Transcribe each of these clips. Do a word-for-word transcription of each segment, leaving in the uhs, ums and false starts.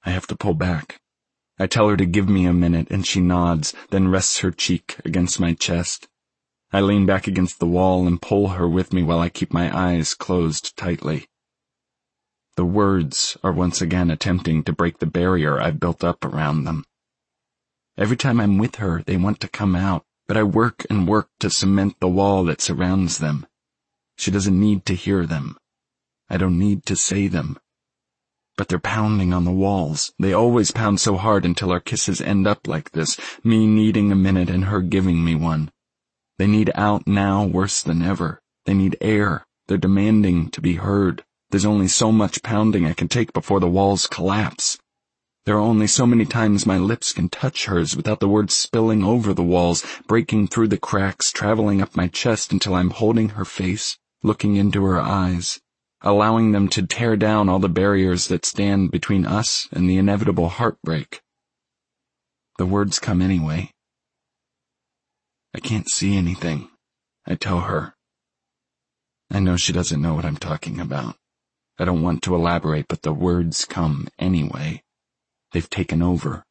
I have to pull back. I tell her to give me a minute, and she nods, then rests her cheek against my chest. I lean back against the wall and pull her with me while I keep my eyes closed tightly. The words are once again attempting to break the barrier I've built up around them. Every time I'm with her, they want to come out, but I work and work to cement the wall that surrounds them. She doesn't need to hear them. I don't need to say them. But they're pounding on the walls. They always pound so hard until our kisses end up like this, me needing a minute and her giving me one. They need out now worse than ever. They need air. They're demanding to be heard. There's only so much pounding I can take before the walls collapse. There are only so many times my lips can touch hers without the words spilling over the walls, breaking through the cracks, traveling up my chest until I'm holding her face, looking into her eyes, allowing them to tear down all the barriers that stand between us and the inevitable heartbreak. The words come anyway. I can't see anything, I tell her. I know she doesn't know what I'm talking about. I don't want to elaborate, but the words come anyway. They've taken over.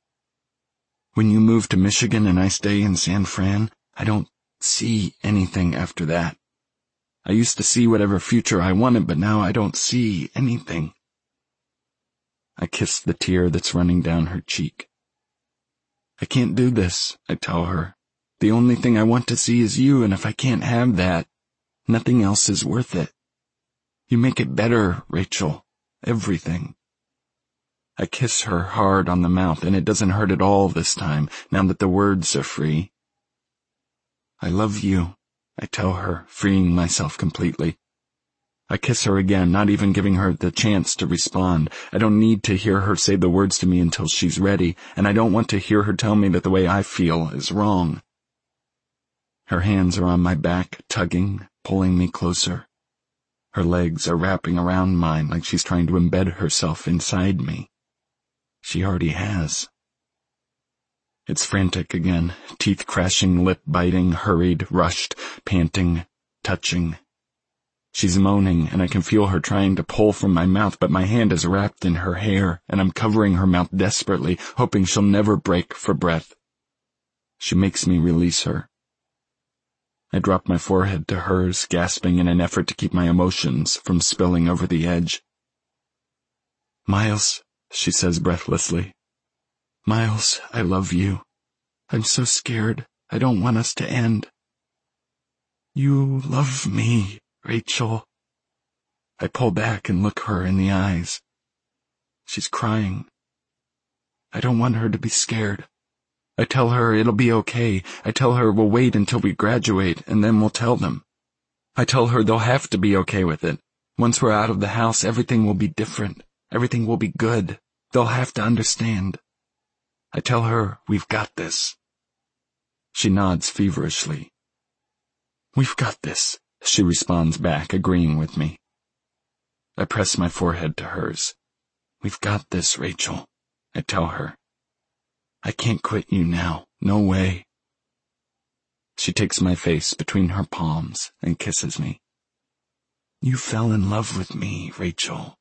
When you move to Michigan and I stay in San Fran, I don't see anything after that. I used to see whatever future I wanted, but now I don't see anything. I kiss the tear that's running down her cheek. I can't do this, I tell her. The only thing I want to see is you, and if I can't have that, nothing else is worth it. You make it better, Rachel. Everything. I kiss her hard on the mouth, and it doesn't hurt at all this time, now that the words are free. I love you, I tell her, freeing myself completely. I kiss her again, not even giving her the chance to respond. I don't need to hear her say the words to me until she's ready, and I don't want to hear her tell me that the way I feel is wrong. Her hands are on my back, tugging, pulling me closer. Her legs are wrapping around mine like she's trying to embed herself inside me. She already has. It's frantic again, teeth crashing, lip biting, hurried, rushed, panting, touching. She's moaning, and I can feel her trying to pull from my mouth, but my hand is wrapped in her hair, and I'm covering her mouth desperately, hoping she'll never break for breath. She makes me release her. I drop my forehead to hers, gasping in an effort to keep my emotions from spilling over the edge. Miles, she says breathlessly. Miles, I love you. I'm so scared. I don't want us to end. You love me, Rachel. I pull back and look her in the eyes. She's crying. I don't want her to be scared. I tell her it'll be okay. I tell her we'll wait until we graduate, and then we'll tell them. I tell her they'll have to be okay with it. Once we're out of the house, everything will be different. Everything will be good. They'll have to understand. I tell her we've got this. She nods feverishly. We've got this, she responds back, agreeing with me. I press my forehead to hers. We've got this, Rachel, I tell her. I can't quit you now. No way. She takes my face between her palms and kisses me. You fell in love with me, Rachel.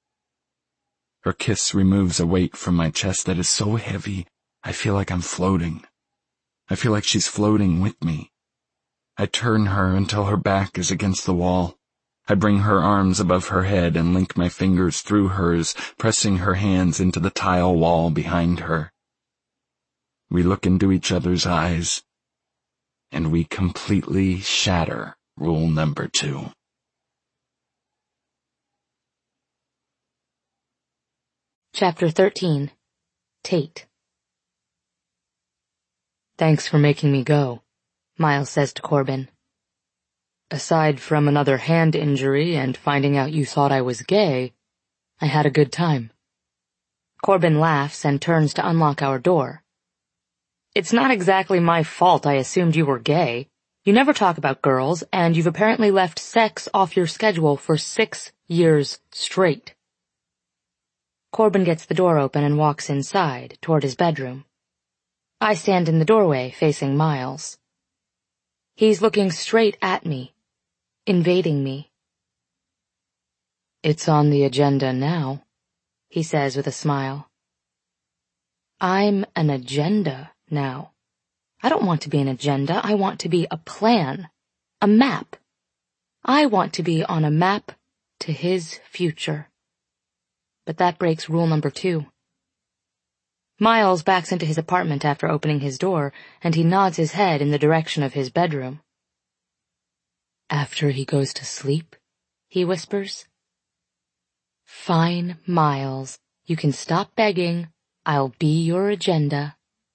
Her kiss removes a weight from my chest that is so heavy, I feel like I'm floating. I feel like she's floating with me. I turn her until her back is against the wall. I bring her arms above her head and link my fingers through hers, pressing her hands into the tile wall behind her. We look into each other's eyes, and we completely shatter rule number two. Chapter thirteen. Tate. Thanks for making me go, Miles says to Corbin. Aside from another hand injury and finding out you thought I was gay, I had a good time. Corbin laughs and turns to unlock our door. It's not exactly my fault I assumed you were gay. You never talk about girls, and you've apparently left sex off your schedule for six years straight. Corbin gets the door open and walks inside, toward his bedroom. I stand in the doorway, facing Miles. He's looking straight at me, invading me. It's on the agenda now, he says with a smile. I'm an agenda now. I don't want to be an agenda, I want to be a plan, a map. I want to be on a map to his future. But that breaks rule number two. Miles backs into his apartment after opening his door, and he nods his head in the direction of his bedroom. After he goes to sleep, he whispers. Fine, Miles, you can stop begging. I'll be your agenda.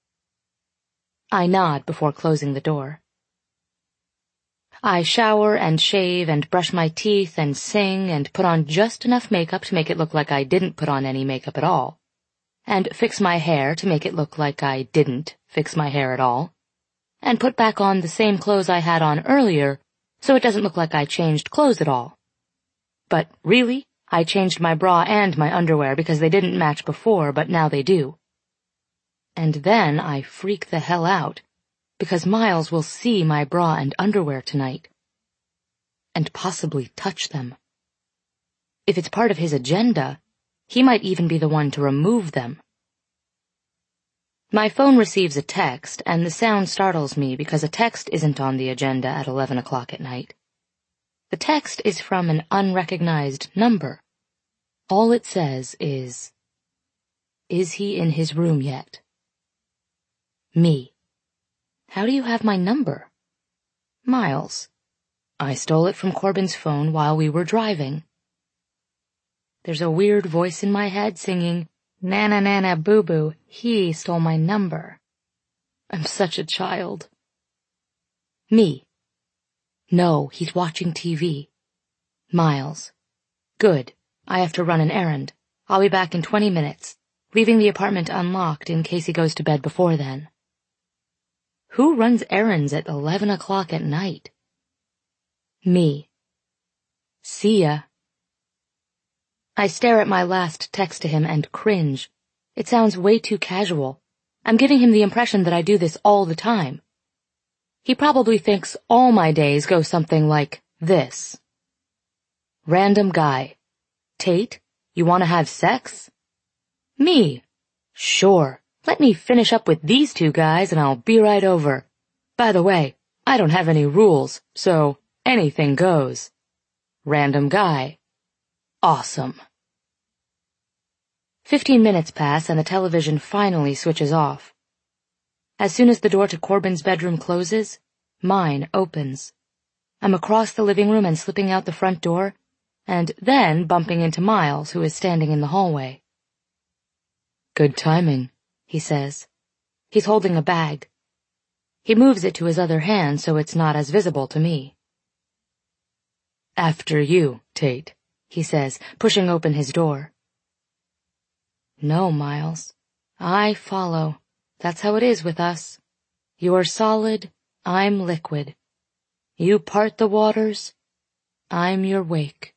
I nod before closing the door. I shower and shave and brush my teeth and sing and put on just enough makeup to make it look like I didn't put on any makeup at all, and fix my hair to make it look like I didn't fix my hair at all, and put back on the same clothes I had on earlier so it doesn't look like I changed clothes at all. But really, I changed my bra and my underwear because they didn't match before, but now they do. And then I freak the hell out, because Miles will see my bra and underwear tonight. And possibly touch them. If it's part of his agenda, he might even be the one to remove them. My phone receives a text, and the sound startles me because a text isn't on the agenda at eleven o'clock at night. The text is from an unrecognized number. All it says is, "Is he in his room yet?" Me. How do you have my number? Miles. I stole it from Corbin's phone while we were driving. There's a weird voice in my head singing, "Nana Nana Boo Boo, he stole my number." I'm such a child. Me. No, he's watching T V. Miles. Good. I have to run an errand. I'll be back in twenty minutes, leaving the apartment unlocked in case he goes to bed before then. Who runs errands at eleven o'clock at night? Me. See ya. I stare at my last text to him and cringe. It sounds way too casual. I'm giving him the impression that I do this all the time. He probably thinks all my days go something like this. Random guy. Tate, you want to have sex? Me. Sure. Let me finish up with these two guys and I'll be right over. By the way, I don't have any rules, so anything goes. Random guy. Awesome. Fifteen minutes pass and the television finally switches off. As soon as the door to Corbin's bedroom closes, mine opens. I'm across the living room and slipping out the front door, and then bumping into Miles, who is standing in the hallway. Good timing, he says. He's holding a bag. He moves it to his other hand so it's not as visible to me. After you, Tate, he says, pushing open his door. No, Miles. I follow. That's how it is with us. You're solid, I'm liquid. You part the waters, I'm your wake.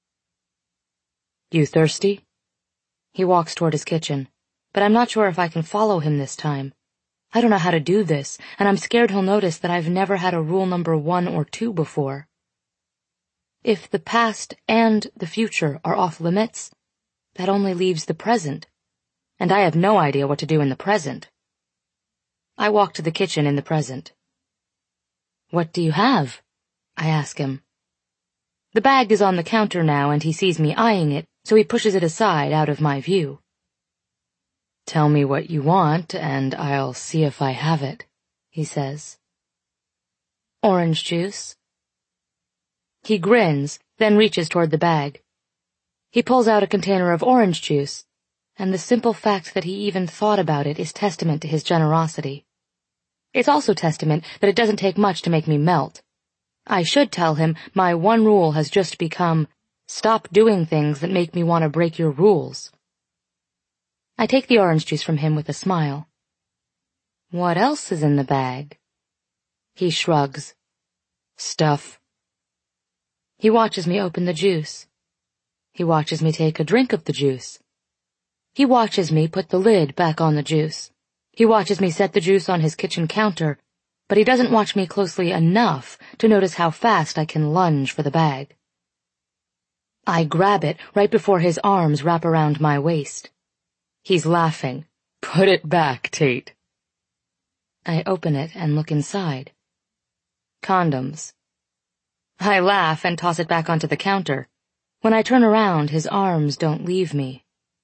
You thirsty? He walks toward his kitchen, but I'm not sure if I can follow him this time. I don't know how to do this, and I'm scared he'll notice that I've never had a rule number one or two before. If the past and the future are off limits, that only leaves the present, and I have no idea what to do in the present. I walk to the kitchen in the present. What do you have? I ask him. The bag is on the counter now, and he sees me eyeing it, so he pushes it aside out of my view. Tell me what you want, and I'll see if I have it, he says. Orange juice. He grins, then reaches toward the bag. He pulls out a container of orange juice, and the simple fact that he even thought about it is testament to his generosity. It's also testament that it doesn't take much to make me melt. I should tell him my one rule has just become, stop doing things that make me want to break your rules. I take the orange juice from him with a smile. What else is in the bag? He shrugs. Stuff. He watches me open the juice. He watches me take a drink of the juice. He watches me put the lid back on the juice. He watches me set the juice on his kitchen counter, but he doesn't watch me closely enough to notice how fast I can lunge for the bag. I grab it right before his arms wrap around my waist. He's laughing. Put it back, Tate. I open it and look inside. Condoms. I laugh and toss it back onto the counter. When I turn around, his arms don't leave me.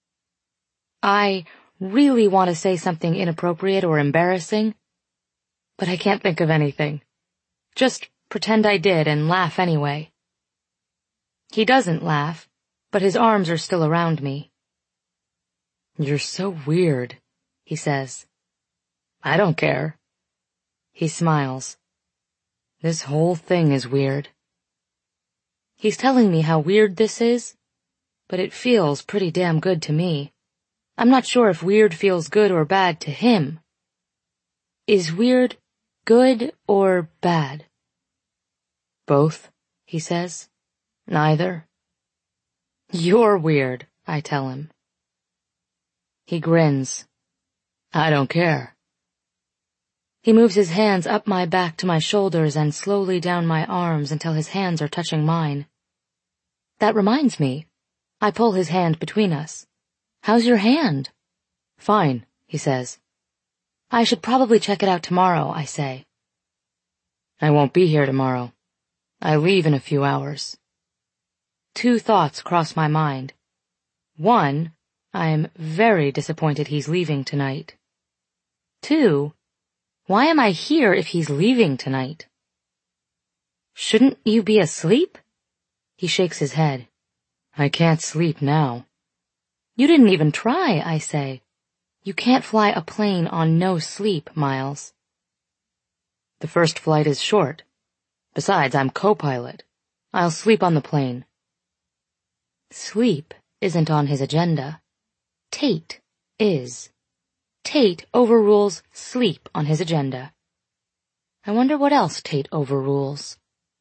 I really want to say something inappropriate or embarrassing, but I can't think of anything. Just pretend I did and laugh anyway. He doesn't laugh, but his arms are still around me. You're so weird, he says. I don't care. He smiles. This whole thing is weird. He's telling me how weird this is, but it feels pretty damn good to me. I'm not sure if weird feels good or bad to him. Is weird good or bad? Both, he says. Neither. You're weird, I tell him. He grins. I don't care. He moves his hands up my back to my shoulders and slowly down my arms until his hands are touching mine. That reminds me. I pull his hand between us. How's your hand? Fine, he says. I should probably check it out tomorrow, I say. I won't be here tomorrow. I leave in a few hours. Two thoughts cross my mind. One, I'm very disappointed he's leaving tonight. Two, why am I here if he's leaving tonight? Shouldn't you be asleep? He shakes his head. I can't sleep now. You didn't even try, I say. You can't fly a plane on no sleep, Miles. The first flight is short. Besides, I'm co-pilot. I'll sleep on the plane. Sleep isn't on his agenda. Tate is. Tate overrules sleep on his agenda. I wonder what else Tate overrules.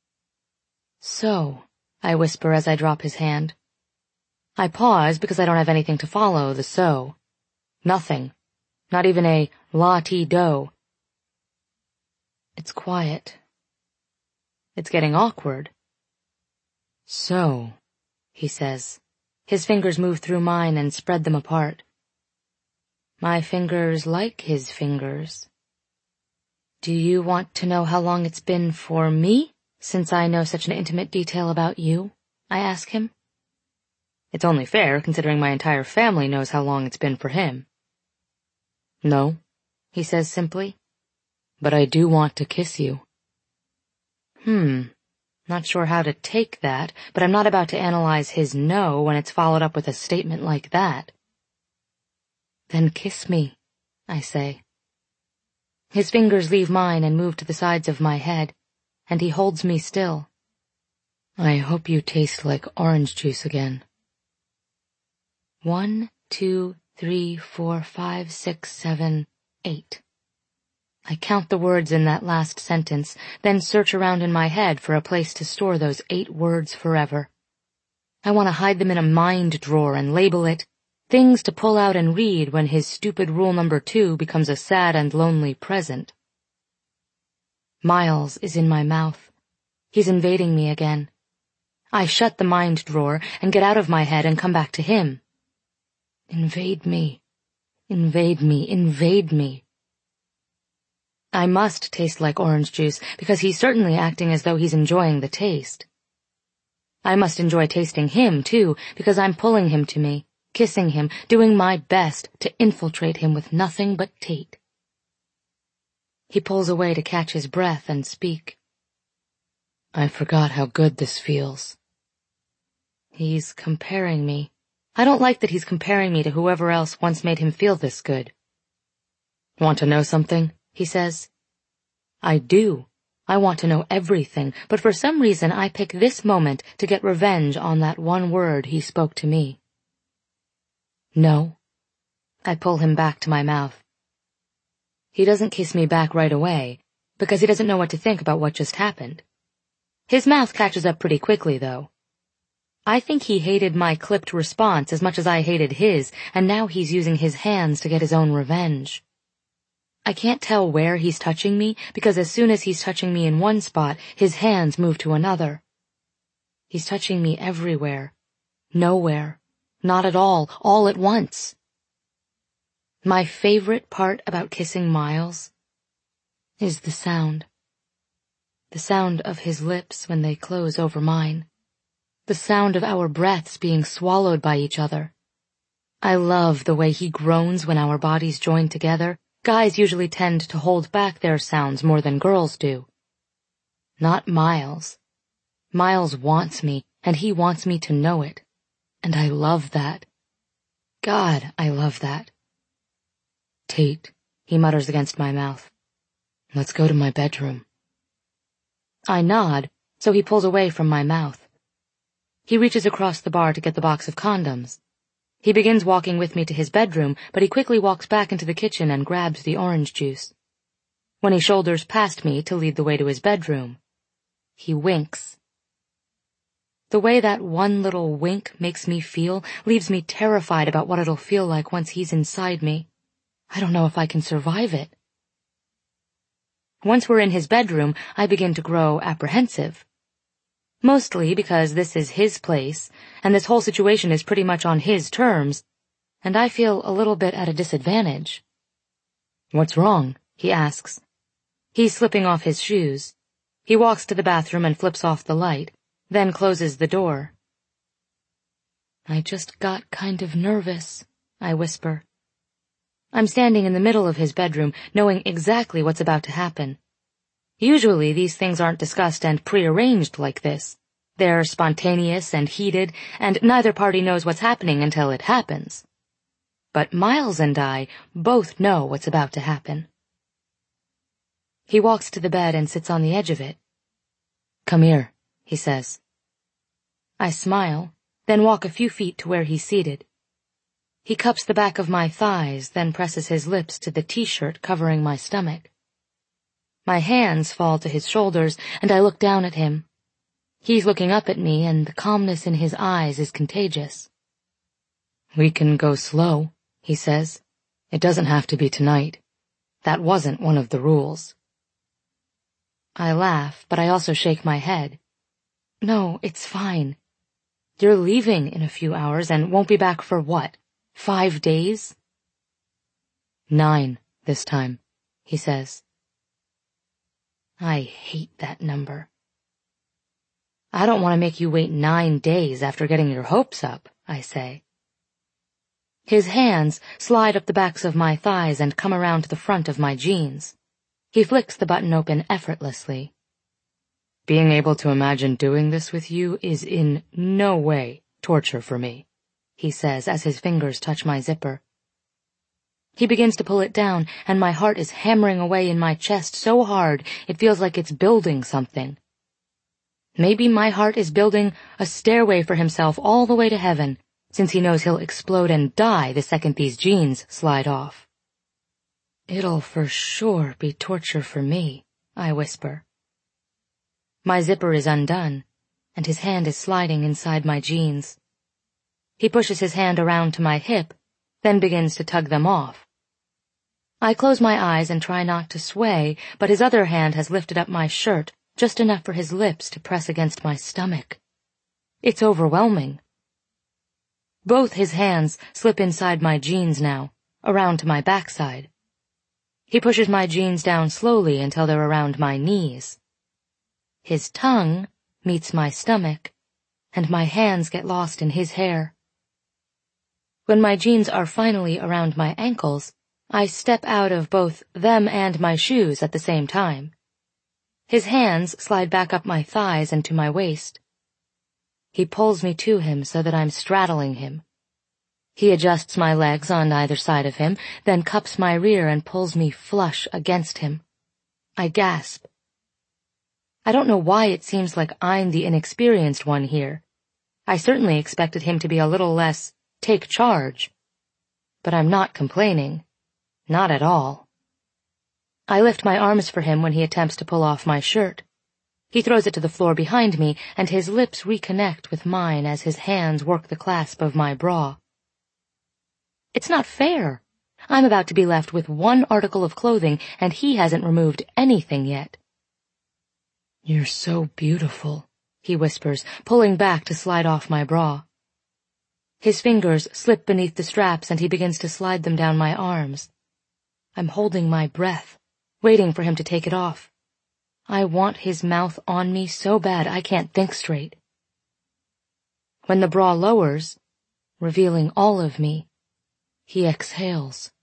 So, I whisper as I drop his hand. I pause because I don't have anything to follow the so. Nothing. Not even a la-ti-do. It's quiet. It's getting awkward. So, he says. His fingers move through mine and spread them apart. My fingers like his fingers. Do you want to know how long it's been for me, since I know such an intimate detail about you? I ask him. It's only fair, considering my entire family knows how long it's been for him. No, he says simply. But I do want to kiss you. Hmm, not sure how to take that, but I'm not about to analyze his no when it's followed up with a statement like that. Then kiss me, I say. His fingers leave mine and move to the sides of my head, and he holds me still. I hope you taste like orange juice again. One, two, three, four, five, six, seven, eight. I count the words in that last sentence, then search around in my head for a place to store those eight words forever. I want to hide them in a mind drawer and label it things to pull out and read when his stupid rule number two becomes a sad and lonely present. Miles is in my mouth. He's invading me again. I shut the mind drawer and get out of my head and come back to him. Invade me. Invade me. Invade me. I must taste like orange juice because he's certainly acting as though he's enjoying the taste. I must enjoy tasting him, too, because I'm pulling him to me, kissing him, doing my best to infiltrate him with nothing but Tate. He pulls away to catch his breath and speak. I forgot how good this feels. He's comparing me. I don't like that he's comparing me to whoever else once made him feel this good. Want to know something? He says. I do. I want to know everything, but for some reason I pick this moment to get revenge on that one word he spoke to me. No. I pull him back to my mouth. He doesn't kiss me back right away, because he doesn't know what to think about what just happened. His mouth catches up pretty quickly, though. I think he hated my clipped response as much as I hated his, and now he's using his hands to get his own revenge. I can't tell where he's touching me, because as soon as he's touching me in one spot, his hands move to another. He's touching me everywhere, Nowhere. Not at all. All at once. My favorite part about kissing Miles is the sound. The sound of his lips when they close over mine. The sound of our breaths being swallowed by each other. I love the way he groans when our bodies join together. Guys usually tend to hold back their sounds more than girls do. Not Miles. Miles wants me, and he wants me to know it. And I love that. God, I love that. Tate, he mutters against my mouth. Let's go to my bedroom. I nod, so he pulls away from my mouth. He reaches across the bar to get the box of condoms. He begins walking with me to his bedroom, but he quickly walks back into the kitchen and grabs the orange juice. When he shoulders past me to lead the way to his bedroom, he winks. The way that one little wink makes me feel leaves me terrified about what it'll feel like once he's inside me. I don't know if I can survive it. Once we're in his bedroom, I begin to grow apprehensive. Mostly because this is his place, and this whole situation is pretty much on his terms, and I feel a little bit at a disadvantage. What's wrong? He asks. He's slipping off his shoes. He walks to the bathroom and flips off the light, then closes the door. I just got kind of nervous, I whisper. I'm standing in the middle of his bedroom, knowing exactly what's about to happen. Usually these things aren't discussed and prearranged like this. They're spontaneous and heated, and neither party knows what's happening until it happens. But Miles and I both know what's about to happen. He walks to the bed and sits on the edge of it. Come here, he says. I smile, then walk a few feet to where he's seated. He cups the back of my thighs, then presses his lips to the t-shirt covering my stomach. My hands fall to his shoulders, and I look down at him. He's looking up at me, and the calmness in his eyes is contagious. We can go slow, he says. It doesn't have to be tonight. That wasn't one of the rules. I laugh, but I also shake my head. No, it's fine. You're leaving in a few hours and won't be back for what? Five days? Nine, this time, he says. I hate that number. I don't want to make you wait nine days after getting your hopes up, I say. His hands slide up the backs of my thighs and come around to the front of my jeans. He flicks the button open effortlessly. Being able to imagine doing this with you is in no way torture for me, he says as his fingers touch my zipper. He begins to pull it down, and my heart is hammering away in my chest so hard it feels like it's building something. Maybe my heart is building a stairway for himself all the way to heaven, since he knows he'll explode and die the second these jeans slide off. It'll for sure be torture for me, I whisper. My zipper is undone, and his hand is sliding inside my jeans. He pushes his hand around to my hip, then begins to tug them off. I close my eyes and try not to sway, but his other hand has lifted up my shirt, just enough for his lips to press against my stomach. It's overwhelming. Both his hands slip inside my jeans now, around to my backside. He pushes my jeans down slowly until they're around my knees. His tongue meets my stomach, and my hands get lost in his hair. When my jeans are finally around my ankles, I step out of both them and my shoes at the same time. His hands slide back up my thighs and to my waist. He pulls me to him so that I'm straddling him. He adjusts my legs on either side of him, then cups my rear and pulls me flush against him. I gasp. I don't know why it seems like I'm the inexperienced one here. I certainly expected him to be a little less take charge. But I'm not complaining. Not at all. I lift my arms for him when he attempts to pull off my shirt. He throws it to the floor behind me, and his lips reconnect with mine as his hands work the clasp of my bra. It's not fair. I'm about to be left with one article of clothing, and he hasn't removed anything yet. You're so beautiful, he whispers, pulling back to slide off my bra. His fingers slip beneath the straps and he begins to slide them down my arms. I'm holding my breath, waiting for him to take it off. I want his mouth on me so bad I can't think straight. When the bra lowers, revealing all of me, he exhales.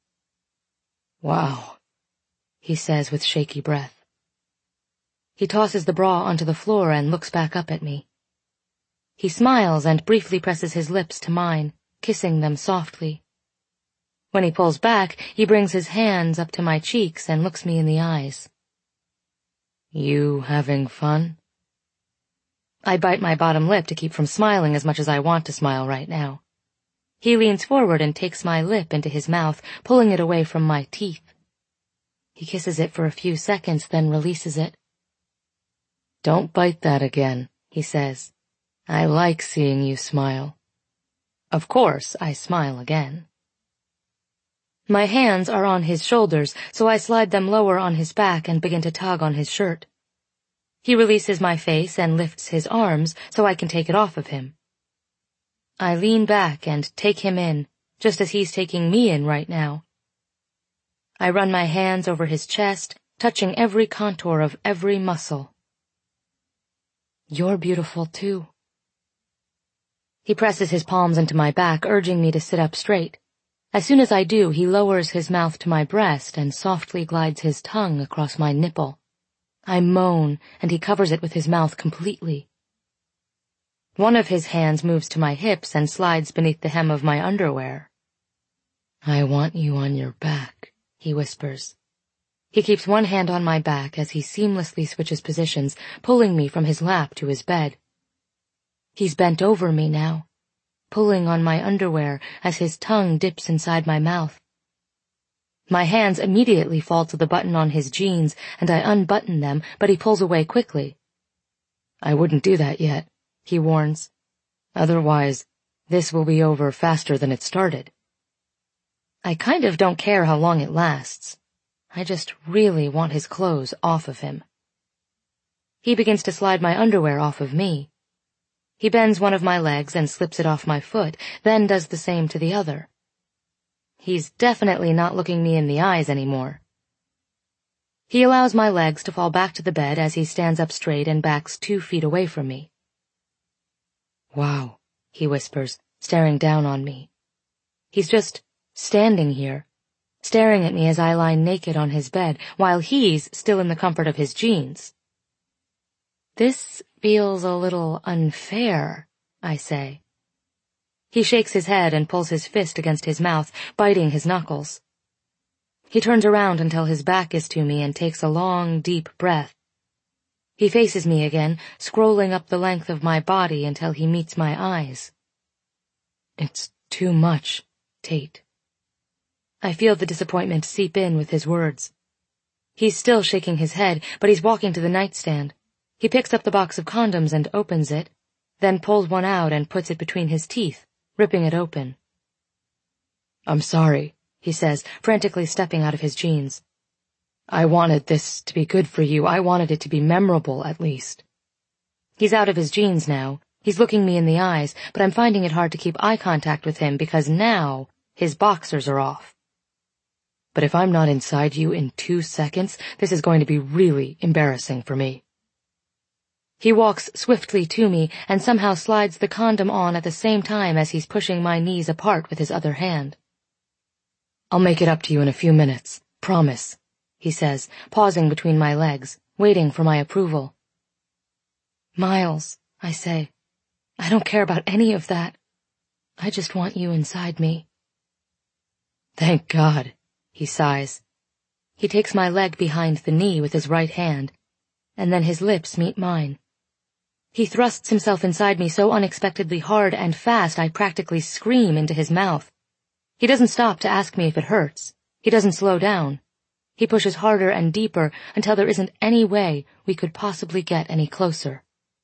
"Wow," he says with shaky breath. He tosses the bra onto the floor and looks back up at me. He smiles and briefly presses his lips to mine, kissing them softly. When he pulls back, he brings his hands up to my cheeks and looks me in the eyes. "You having fun?" I bite my bottom lip to keep from smiling as much as I want to smile right now. He leans forward and takes my lip into his mouth, pulling it away from my teeth. He kisses it for a few seconds, then releases it. "Don't bite that again," he says. "I like seeing you smile." Of course, I smile again. My hands are on his shoulders, so I slide them lower on his back and begin to tug on his shirt. He releases my face and lifts his arms so I can take it off of him. I lean back and take him in, just as he's taking me in right now. I run my hands over his chest, touching every contour of every muscle. "You're beautiful too." He presses his palms into my back, urging me to sit up straight. As soon as I do, he lowers his mouth to my breast and softly glides his tongue across my nipple. I moan, and he covers it with his mouth completely. One of his hands moves to my hips and slides beneath the hem of my underwear. "I want you on your back," he whispers. He keeps one hand on my back as he seamlessly switches positions, pulling me from his lap to his bed. He's bent over me now, pulling on my underwear as his tongue dips inside my mouth. My hands immediately fall to the button on his jeans, and I unbutton them, but he pulls away quickly. "I wouldn't do that yet," he warns. "Otherwise, this will be over faster than it started." I kind of don't care how long it lasts. I just really want his clothes off of him. He begins to slide my underwear off of me. He bends one of my legs and slips it off my foot, then does the same to the other. He's definitely not looking me in the eyes anymore. He allows my legs to fall back to the bed as he stands up straight and backs two feet away from me. "Wow," he whispers, staring down on me. He's just standing here, staring at me as I lie naked on his bed, while he's still in the comfort of his jeans. "This feels a little unfair," I say. He shakes his head and pulls his fist against his mouth, biting his knuckles. He turns around until his back is to me and takes a long, deep breath. He faces me again, scrolling up the length of my body until he meets my eyes. "It's too much, Tate." I feel the disappointment seep in with his words. He's still shaking his head, but he's walking to the nightstand. He picks up the box of condoms and opens it, then pulls one out and puts it between his teeth, ripping it open. "I'm sorry," he says, frantically stepping out of his jeans. "I wanted this to be good for you. I wanted it to be memorable, at least." He's out of his jeans now. He's looking me in the eyes, but I'm finding it hard to keep eye contact with him because now his boxers are off. "But if I'm not inside you in two seconds, this is going to be really embarrassing for me." He walks swiftly to me and somehow slides the condom on at the same time as he's pushing my knees apart with his other hand. "I'll make it up to you in a few minutes, promise," he says, pausing between my legs, waiting for my approval. "Miles," I say, "I don't care about any of that. I just want you inside me." "Thank God," he sighs. He takes my leg behind the knee with his right hand, and then his lips meet mine. He thrusts himself inside me so unexpectedly hard and fast I practically scream into his mouth. He doesn't stop to ask me if it hurts. He doesn't slow down. He pushes harder and deeper until there isn't any way we could possibly get any closer.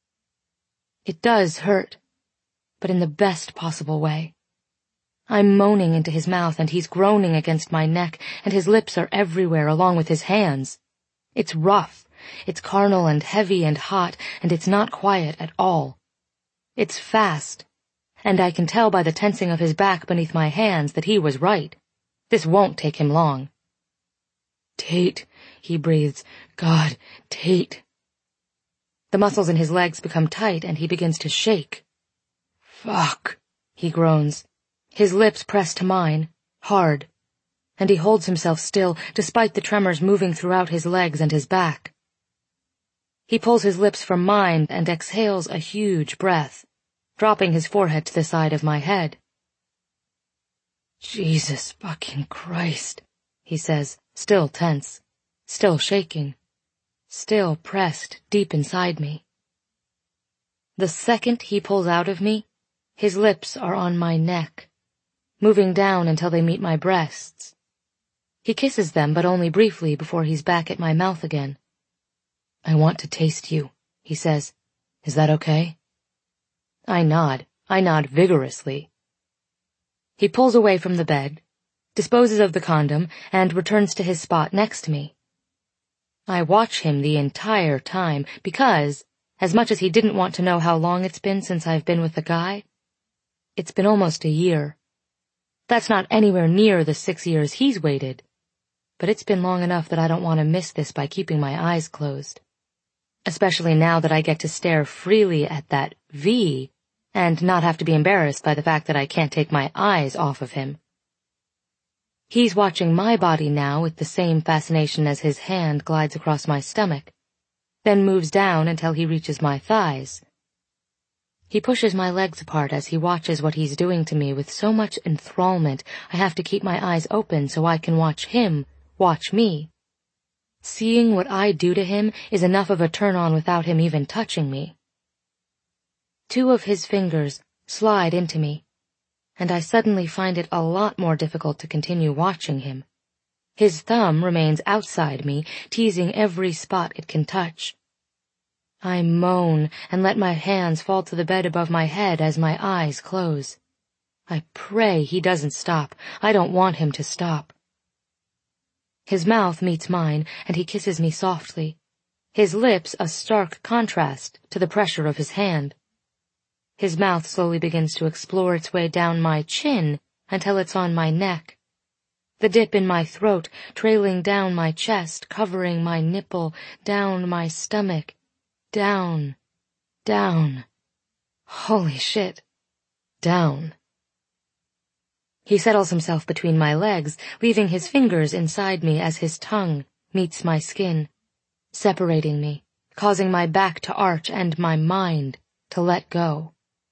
It does hurt, but in the best possible way. I'm moaning into his mouth and he's groaning against my neck and his lips are everywhere along with his hands. It's rough. It's carnal and heavy and hot, and it's not quiet at all. It's fast, and I can tell by the tensing of his back beneath my hands that he was right. This won't take him long. "Tate," he breathes. "God, Tate." The muscles in his legs become tight and he begins to shake. "Fuck," he groans. His lips press to mine, hard, and he holds himself still despite the tremors moving throughout his legs and his back. He pulls his lips from mine and exhales a huge breath, dropping his forehead to the side of my head. "Jesus fucking Christ," he says, still tense, still shaking, still pressed deep inside me. The second he pulls out of me, his lips are on my neck, moving down until they meet my breasts. He kisses them, but only briefly before he's back at my mouth again. "I want to taste you," he says. "Is that okay?" I nod. I nod vigorously. He pulls away from the bed, disposes of the condom, and returns to his spot next to me. I watch him the entire time because, as much as he didn't want to know how long it's been since I've been with the guy, it's been almost a year. That's not anywhere near the six years he's waited, but it's been long enough that I don't want to miss this by keeping my eyes closed. Especially now that I get to stare freely at that V and not have to be embarrassed by the fact that I can't take my eyes off of him. He's watching my body now with the same fascination as his hand glides across my stomach, then moves down until he reaches my thighs. He pushes my legs apart as he watches what he's doing to me with so much enthrallment I have to keep my eyes open so I can watch him watch me. Seeing what I do to him is enough of a turn-on without him even touching me. Two of his fingers slide into me, and I suddenly find it a lot more difficult to continue watching him. His thumb remains outside me, teasing every spot it can touch. I moan and let my hands fall to the bed above my head as my eyes close. I pray he doesn't stop. I don't want him to stop. His mouth meets mine, and he kisses me softly, his lips a stark contrast to the pressure of his hand. His mouth slowly begins to explore its way down my chin until it's on my neck, the dip in my throat trailing down my chest, covering my nipple, down my stomach, down, down. Holy shit, down. He settles himself between my legs, leaving his fingers inside me as his tongue meets my skin, separating me, causing my back to arch and my mind to let go.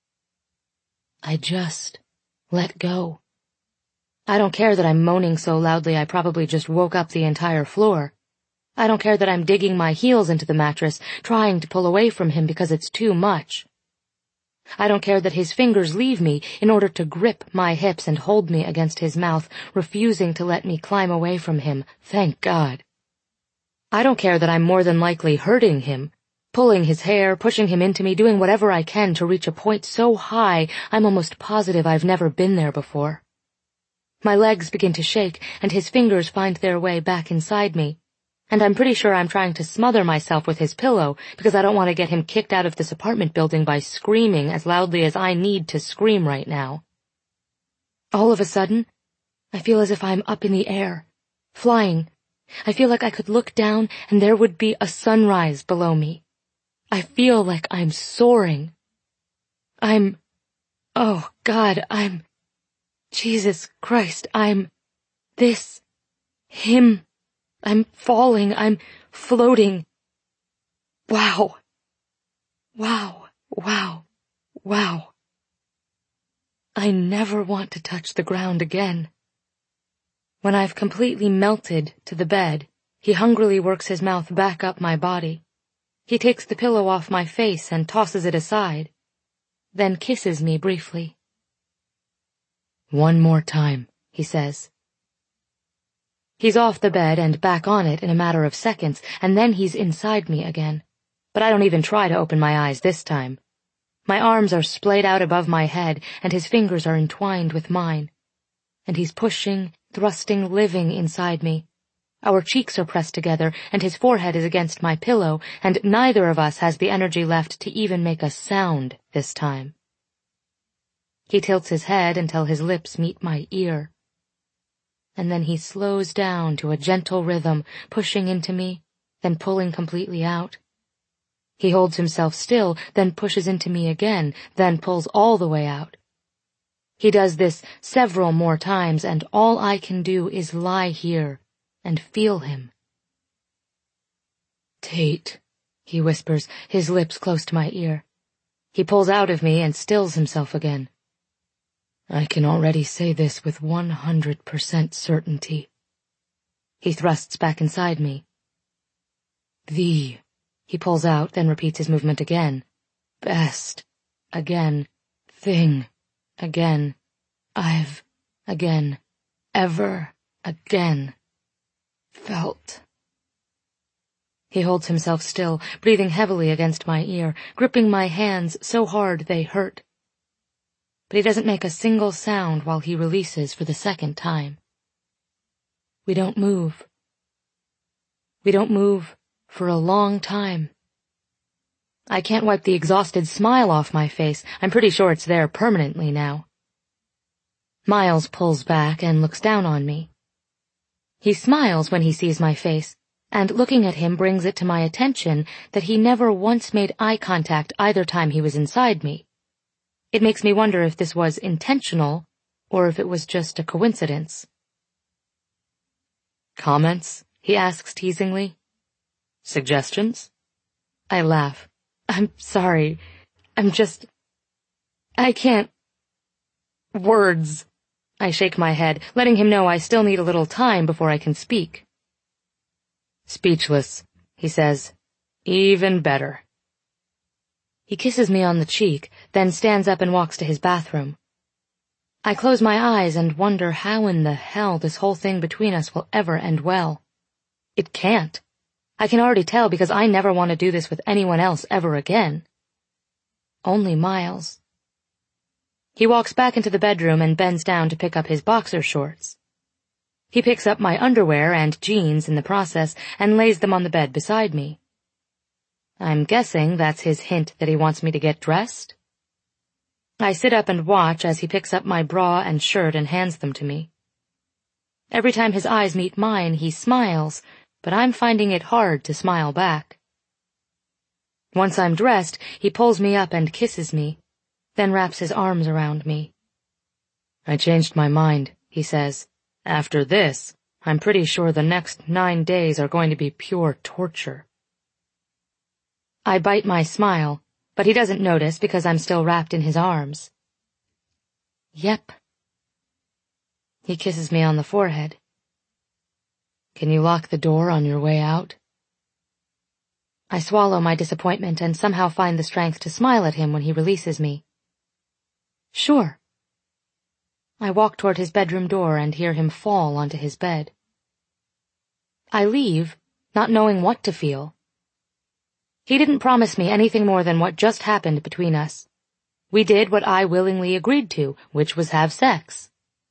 I just let go. I don't care that I'm moaning so loudly I probably just woke up the entire floor. I don't care that I'm digging my heels into the mattress, trying to pull away from him because it's too much. I don't care that his fingers leave me in order to grip my hips and hold me against his mouth, refusing to let me climb away from him, thank God. I don't care that I'm more than likely hurting him, pulling his hair, pushing him into me, doing whatever I can to reach a point so high I'm almost positive I've never been there before. My legs begin to shake, and his fingers find their way back inside me. And I'm pretty sure I'm trying to smother myself with his pillow because I don't want to get him kicked out of this apartment building by screaming as loudly as I need to scream right now. All of a sudden, I feel as if I'm up in the air, flying. I feel like I could look down and there would be a sunrise below me. I feel like I'm soaring. I'm... Oh, God, I'm... Jesus Christ, I'm... This... Him... I'm falling, I'm floating. Wow. Wow, wow, wow. I never want to touch the ground again. When I've completely melted to the bed, he hungrily works his mouth back up my body. He takes the pillow off my face and tosses it aside, then kisses me briefly. "One more time," he says. He's off the bed and back on it in a matter of seconds, and then he's inside me again. But I don't even try to open my eyes this time. My arms are splayed out above my head, and his fingers are entwined with mine. And he's pushing, thrusting, living inside me. Our cheeks are pressed together, and his forehead is against my pillow, and neither of us has the energy left to even make a sound this time. He tilts his head until his lips meet my ear. And then he slows down to a gentle rhythm, pushing into me, then pulling completely out. He holds himself still, then pushes into me again, then pulls all the way out. He does this several more times, and all I can do is lie here and feel him. "Tate," he whispers, his lips close to my ear. He pulls out of me and stills himself again. "I can already say this with one hundred percent certainty." He thrusts back inside me. "The," he pulls out, then repeats his movement again. "Best, again, thing, again, I've, again, ever, again, felt." He holds himself still, breathing heavily against my ear, gripping my hands so hard they hurt. But he doesn't make a single sound while he releases for the second time. We don't move. We don't move for a long time. I can't wipe the exhausted smile off my face. I'm pretty sure it's there permanently now. Miles pulls back and looks down on me. He smiles when he sees my face, and looking at him brings it to my attention that he never once made eye contact either time he was inside me. It makes me wonder if this was intentional, or if it was just a coincidence. "Comments?" he asks teasingly. "Suggestions?" I laugh. "I'm sorry. I'm just... I can't... Words." I shake my head, letting him know I still need a little time before I can speak. "Speechless," he says. "Even better." He kisses me on the cheek, then stands up and walks to his bathroom. I close my eyes and wonder how in the hell this whole thing between us will ever end well. It can't. I can already tell because I never want to do this with anyone else ever again. Only Miles. He walks back into the bedroom and bends down to pick up his boxer shorts. He picks up my underwear and jeans in the process and lays them on the bed beside me. I'm guessing that's his hint that he wants me to get dressed. I sit up and watch as he picks up my bra and shirt and hands them to me. Every time his eyes meet mine, he smiles, but I'm finding it hard to smile back. Once I'm dressed, he pulls me up and kisses me, then wraps his arms around me. "I changed my mind," he says. "After this, I'm pretty sure the next nine days are going to be pure torture." I bite my smile, but he doesn't notice because I'm still wrapped in his arms. "Yep." He kisses me on the forehead. "Can you lock the door on your way out?" I swallow my disappointment and somehow find the strength to smile at him when he releases me. "Sure." I walk toward his bedroom door and hear him fall onto his bed. I leave, not knowing what to feel. He didn't promise me anything more than what just happened between us. We did what I willingly agreed to, which was have sex.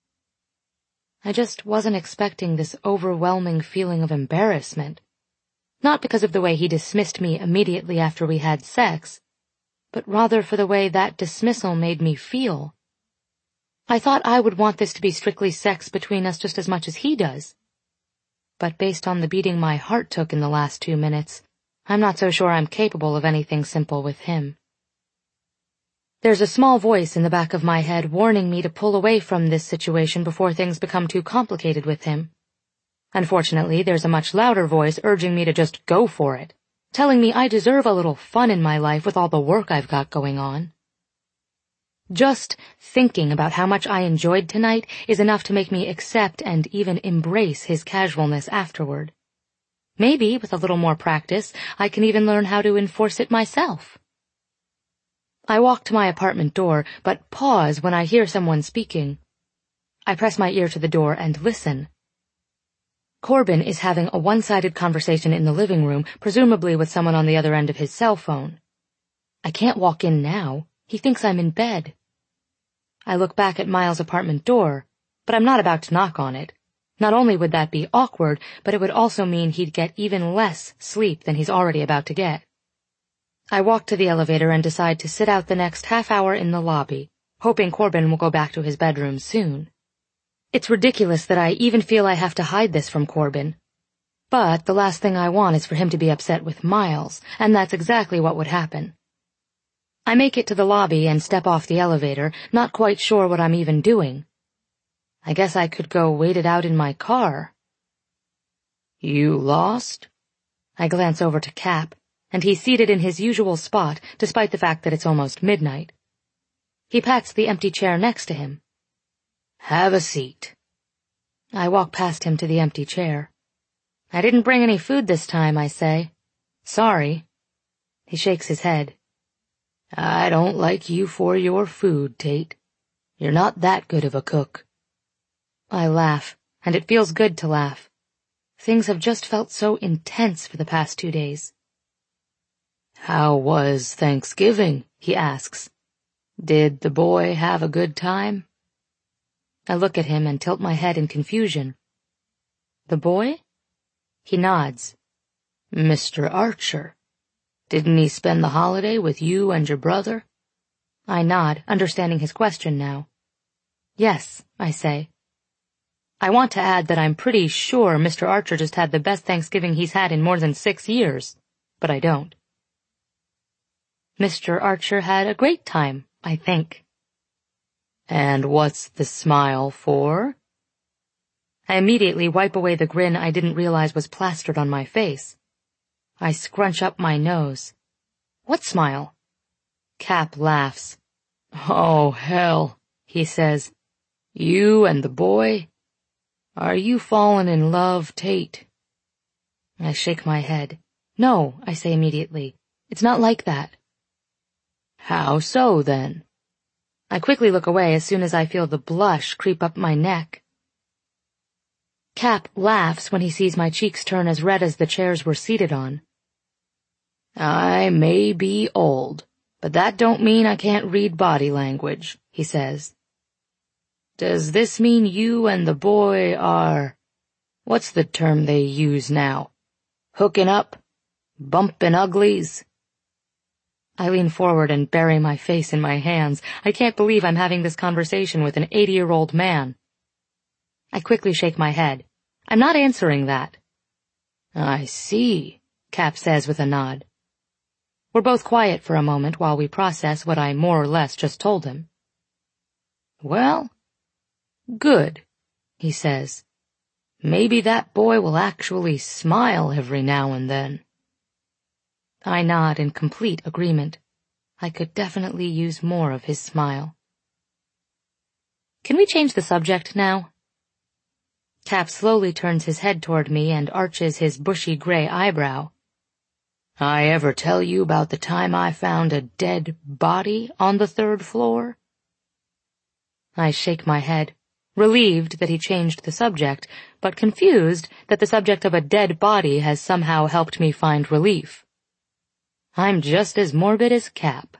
I just wasn't expecting this overwhelming feeling of embarrassment. Not because of the way he dismissed me immediately after we had sex, but rather for the way that dismissal made me feel. I thought I would want this to be strictly sex between us just as much as he does. But based on the beating my heart took in the last two minutes, I'm not so sure I'm capable of anything simple with him. There's a small voice in the back of my head warning me to pull away from this situation before things become too complicated with him. Unfortunately, there's a much louder voice urging me to just go for it, telling me I deserve a little fun in my life with all the work I've got going on. Just thinking about how much I enjoyed tonight is enough to make me accept and even embrace his casualness afterward. Maybe, with a little more practice, I can even learn how to enforce it myself. I walk to my apartment door, but pause when I hear someone speaking. I press my ear to the door and listen. Corbin is having a one-sided conversation in the living room, presumably with someone on the other end of his cell phone. I can't walk in now. He thinks I'm in bed. I look back at Miles' apartment door, but I'm not about to knock on it. Not only would that be awkward, but it would also mean he'd get even less sleep than he's already about to get. I walk to the elevator and decide to sit out the next half hour in the lobby, hoping Corbin will go back to his bedroom soon. It's ridiculous that I even feel I have to hide this from Corbin. But the last thing I want is for him to be upset with Miles, and that's exactly what would happen. I make it to the lobby and step off the elevator, not quite sure what I'm even doing. I guess I could go wait it out in my car. You lost? I glance over to Cap, and he's seated in his usual spot, despite the fact that it's almost midnight. He pats the empty chair next to him. Have a seat. I walk past him to the empty chair. I didn't bring any food this time, I say. Sorry. He shakes his head. I don't like you for your food, Tate. You're not that good of a cook. I laugh, and it feels good to laugh. Things have just felt so intense for the past two days. How was Thanksgiving? He asks. Did the boy have a good time? I look at him and tilt my head in confusion. The boy? He nods. Mister Archer. Didn't he spend the holiday with you and your brother? I nod, understanding his question now. Yes, I say. I want to add that I'm pretty sure Mister Archer just had the best Thanksgiving he's had in more than six years, but I don't. Mister Archer had a great time, I think. And what's the smile for? I immediately wipe away the grin I didn't realize was plastered on my face. I scrunch up my nose. What smile? Cap laughs. Oh, hell, he says. You and the boy? Are you fallen in love, Tate? I shake my head. No, I say immediately. It's not like that. How so, then? I quickly look away as soon as I feel the blush creep up my neck. Cap laughs when he sees my cheeks turn as red as the chairs we're seated on. I may be old, but that don't mean I can't read body language, he says. Does this mean you and the boy are, what's the term they use now? Hooking up? Bumping uglies? I lean forward and bury my face in my hands. I can't believe I'm having this conversation with an eighty-year-old man. I quickly shake my head. I'm not answering that. I see, Cap says with a nod. We're both quiet for a moment while we process what I more or less just told him. Well, good, he says. Maybe that boy will actually smile every now and then. I nod in complete agreement. I could definitely use more of his smile. Can we change the subject now? Cap slowly turns his head toward me and arches his bushy gray eyebrow. I ever tell you about the time I found a dead body on the third floor? I shake my head, relieved that he changed the subject, but confused that the subject of a dead body has somehow helped me find relief. I'm just as morbid as Cap.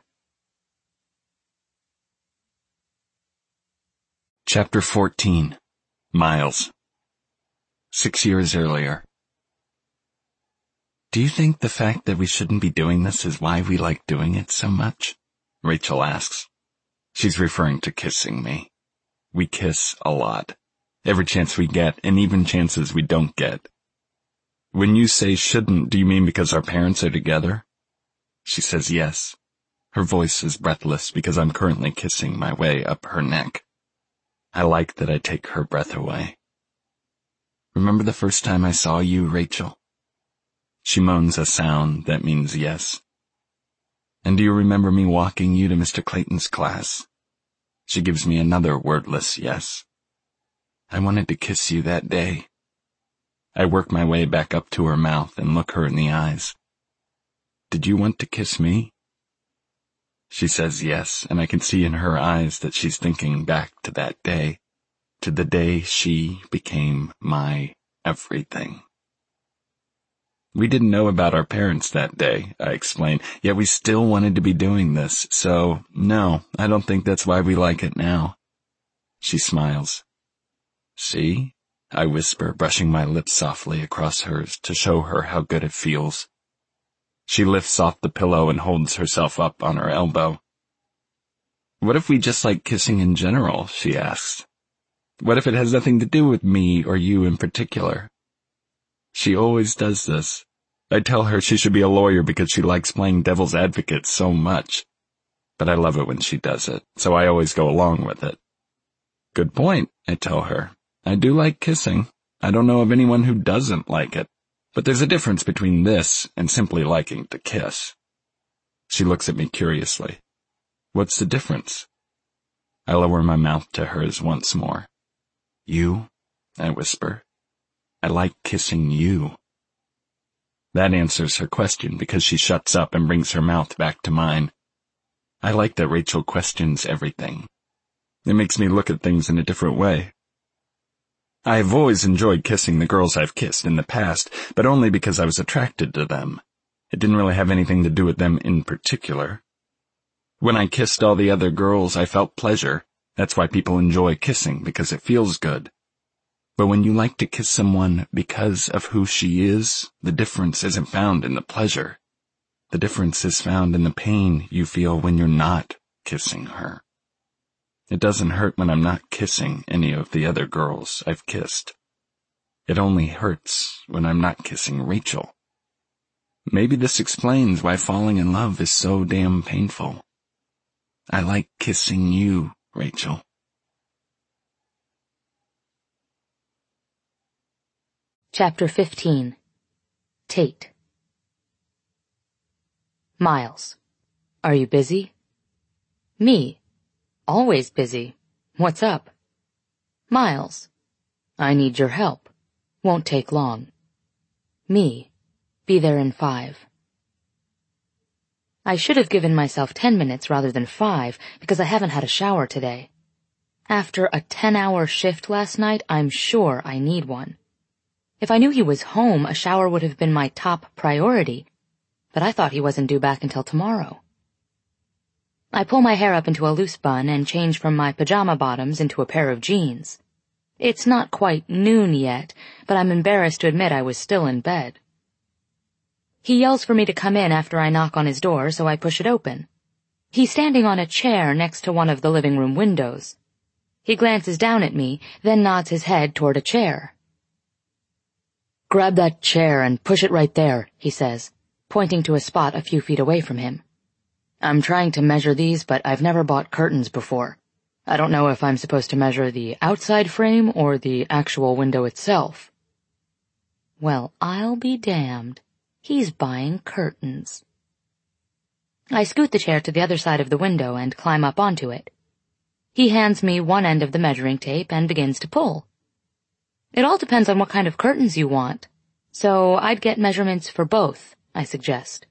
Chapter fourteen. Miles. Six years earlier. Do you think the fact that we shouldn't be doing this is why we like doing it so much? Rachel asks. She's referring to kissing me. We kiss a lot. Every chance we get, and even chances we don't get. When you say shouldn't, do you mean because our parents are together? She says yes. Her voice is breathless because I'm currently kissing my way up her neck. I like that I take her breath away. Remember the first time I saw you, Rachel? She moans a sound that means yes. And do you remember me walking you to Mister Clayton's class? She gives me another wordless yes. I wanted to kiss you that day. I work my way back up to her mouth and look her in the eyes. Did you want to kiss me? She says yes, and I can see in her eyes that she's thinking back to that day, to the day she became my everything. We didn't know about our parents that day, I explain, yet we still wanted to be doing this, so no, I don't think that's why we like it now. She smiles. See? I whisper, brushing my lips softly across hers to show her how good it feels. She lifts off the pillow and holds herself up on her elbow. What if we just like kissing in general, she asks. What if it has nothing to do with me or you in particular? She always does this. I tell her she should be a lawyer because she likes playing devil's advocate so much. But I love it when she does it, so I always go along with it. Good point, I tell her. I do like kissing. I don't know of anyone who doesn't like it. But there's a difference between this and simply liking to kiss. She looks at me curiously. What's the difference? I lower my mouth to hers once more. You, I whisper. I like kissing you. That answers her question because she shuts up and brings her mouth back to mine. I like that Rachel questions everything. It makes me look at things in a different way. I've always enjoyed kissing the girls I've kissed in the past, but only because I was attracted to them. It didn't really have anything to do with them in particular. When I kissed all the other girls, I felt pleasure. That's why people enjoy kissing, because it feels good. But when you like to kiss someone because of who she is, the difference isn't found in the pleasure. The difference is found in the pain you feel when you're not kissing her. It doesn't hurt when I'm not kissing any of the other girls I've kissed. It only hurts when I'm not kissing Rachel. Maybe this explains why falling in love is so damn painful. I like kissing you, Rachel. Chapter fifteen. Tate. Miles. Are you busy? Me. Always busy. What's up? Miles. I need your help. Won't take long. Me. Be there in five. I should have given myself ten minutes rather than five because I haven't had a shower today. After a ten-hour shift last night, I'm sure I need one. If I knew he was home, a shower would have been my top priority, but I thought he wasn't due back until tomorrow. I pull my hair up into a loose bun and change from my pajama bottoms into a pair of jeans. It's not quite noon yet, but I'm embarrassed to admit I was still in bed. He yells for me to come in after I knock on his door, so I push it open. He's standing on a chair next to one of the living room windows. He glances down at me, then nods his head toward a chair. Grab that chair and push it right there, he says, pointing to a spot a few feet away from him. I'm trying to measure these, but I've never bought curtains before. I don't know if I'm supposed to measure the outside frame or the actual window itself. Well, I'll be damned. He's buying curtains. I scoot the chair to the other side of the window and climb up onto it. He hands me one end of the measuring tape and begins to pull. It all depends on what kind of curtains you want, so I'd get measurements for both, I suggest.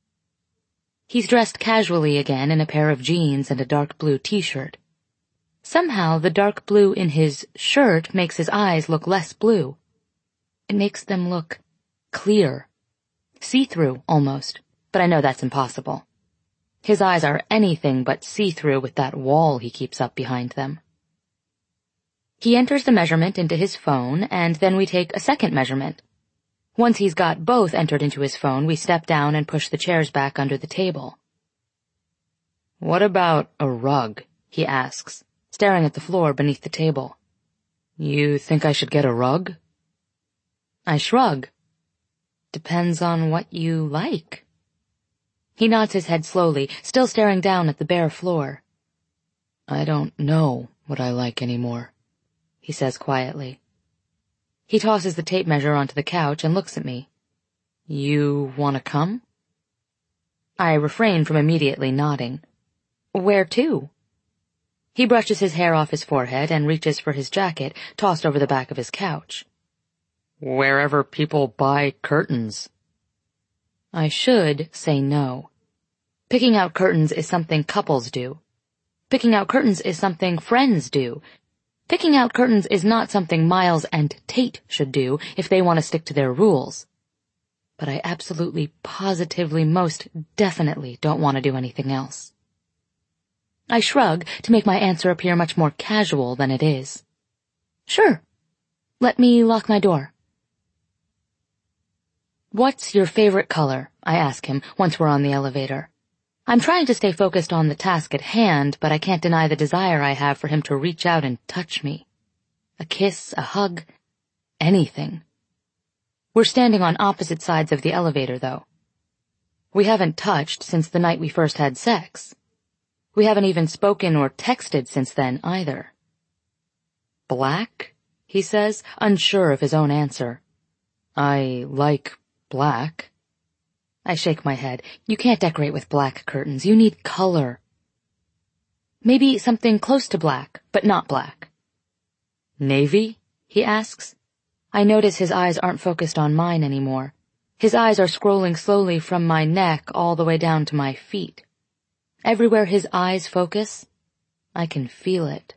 He's dressed casually again in a pair of jeans and a dark blue t-shirt. Somehow the dark blue in his shirt makes his eyes look less blue. It makes them look clear, see-through almost, but I know that's impossible. His eyes are anything but see-through with that wall he keeps up behind them. He enters the measurement into his phone, and then we take a second measurement. Once he's got both entered into his phone, we step down and push the chairs back under the table. What about a rug? He asks, staring at the floor beneath the table. You think I should get a rug? I shrug. Depends on what you like. He nods his head slowly, still staring down at the bare floor. I don't know what I like anymore, he says quietly. He tosses the tape measure onto the couch and looks at me. You want to come? I refrain from immediately nodding. Where to? He brushes his hair off his forehead and reaches for his jacket, tossed over the back of his couch. Wherever people buy curtains. I should say no. Picking out curtains is something couples do. Picking out curtains is something friends do. Picking out curtains is not something Miles and Tate should do if they want to stick to their rules. But I absolutely, positively, most definitely don't want to do anything else. I shrug to make my answer appear much more casual than it is. Sure. Let me lock my door. What's your favorite color? I ask him once we're on the elevator. I'm trying to stay focused on the task at hand, but I can't deny the desire I have for him to reach out and touch me. A kiss, a hug, anything. We're standing on opposite sides of the elevator, though. We haven't touched since the night we first had sex. We haven't even spoken or texted since then, either. Black? He says, unsure of his own answer. I like black. I shake my head. You can't decorate with black curtains. You need color. Maybe something close to black, but not black. Navy? He asks. I notice his eyes aren't focused on mine anymore. His eyes are scrolling slowly from my neck all the way down to my feet. Everywhere his eyes focus, I can feel it.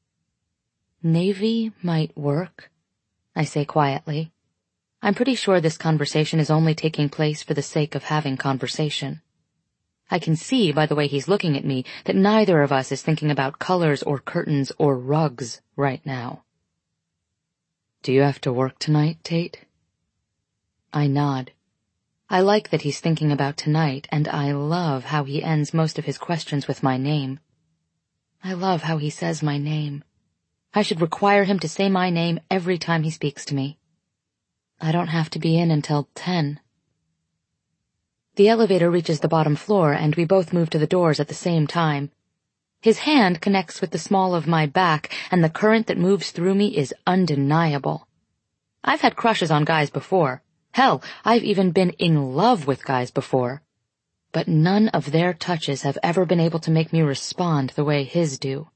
Navy might work, I say quietly. I'm pretty sure this conversation is only taking place for the sake of having conversation. I can see by the way he's looking at me that neither of us is thinking about colors or curtains or rugs right now. Do you have to work tonight, Tate? I nod. I like that he's thinking about tonight, and I love how he ends most of his questions with my name. I love how he says my name. I should require him to say my name every time he speaks to me. I don't have to be in until ten. The elevator reaches the bottom floor, and we both move to the doors at the same time. His hand connects with the small of my back, and the current that moves through me is undeniable. I've had crushes on guys before. Hell, I've even been in love with guys before. But none of their touches have ever been able to make me respond the way his do.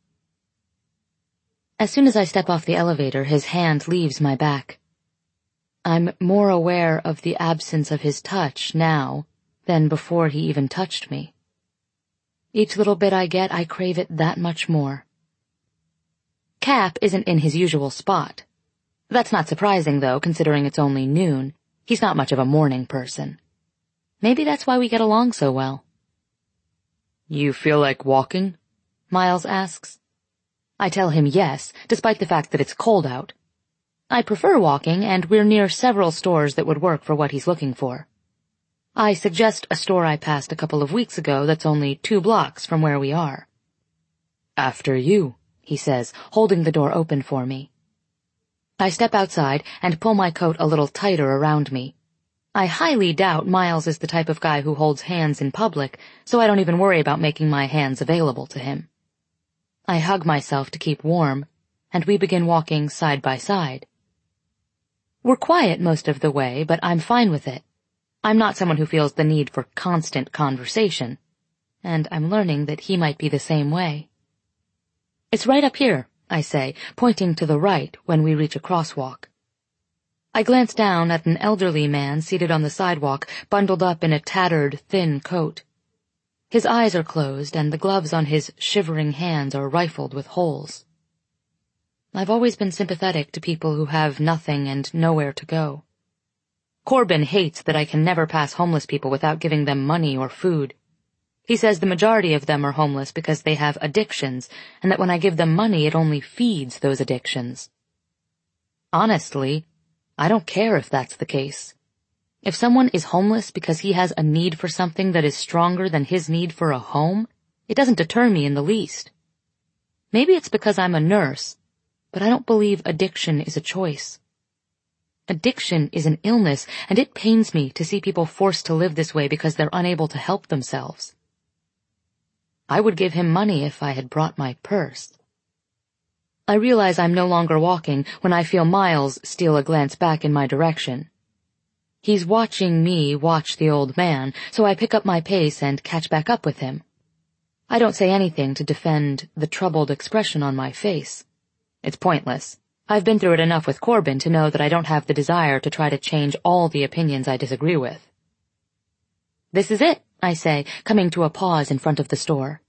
As soon as I step off the elevator, his hand leaves my back. I'm more aware of the absence of his touch now than before he even touched me. Each little bit I get, I crave it that much more. Cap isn't in his usual spot. That's not surprising, though, considering it's only noon. He's not much of a morning person. Maybe that's why we get along so well. You feel like walking? Miles asks. I tell him yes, despite the fact that it's cold out. I prefer walking, and we're near several stores that would work for what he's looking for. I suggest a store I passed a couple of weeks ago that's only two blocks from where we are. After you, he says, holding the door open for me. I step outside and pull my coat a little tighter around me. I highly doubt Miles is the type of guy who holds hands in public, so I don't even worry about making my hands available to him. I hug myself to keep warm, and we begin walking side by side. We're quiet most of the way, but I'm fine with it. I'm not someone who feels the need for constant conversation, and I'm learning that he might be the same way. It's right up here, I say, pointing to the right when we reach a crosswalk. I glance down at an elderly man seated on the sidewalk, bundled up in a tattered, thin coat. His eyes are closed, and the gloves on his shivering hands are rifled with holes. I've always been sympathetic to people who have nothing and nowhere to go. Corbin hates that I can never pass homeless people without giving them money or food. He says the majority of them are homeless because they have addictions, and that when I give them money it only feeds those addictions. Honestly, I don't care if that's the case. If someone is homeless because he has a need for something that is stronger than his need for a home, it doesn't deter me in the least. Maybe it's because I'm a nurse, but I don't believe addiction is a choice. Addiction is an illness, and it pains me to see people forced to live this way because they're unable to help themselves. I would give him money if I had brought my purse. I realize I'm no longer walking when I feel Miles steal a glance back in my direction. He's watching me watch the old man, so I pick up my pace and catch back up with him. I don't say anything to defend the troubled expression on my face. It's pointless. I've been through it enough with Corbin to know that I don't have the desire to try to change all the opinions I disagree with. This is it, I say, coming to a pause in front of the store.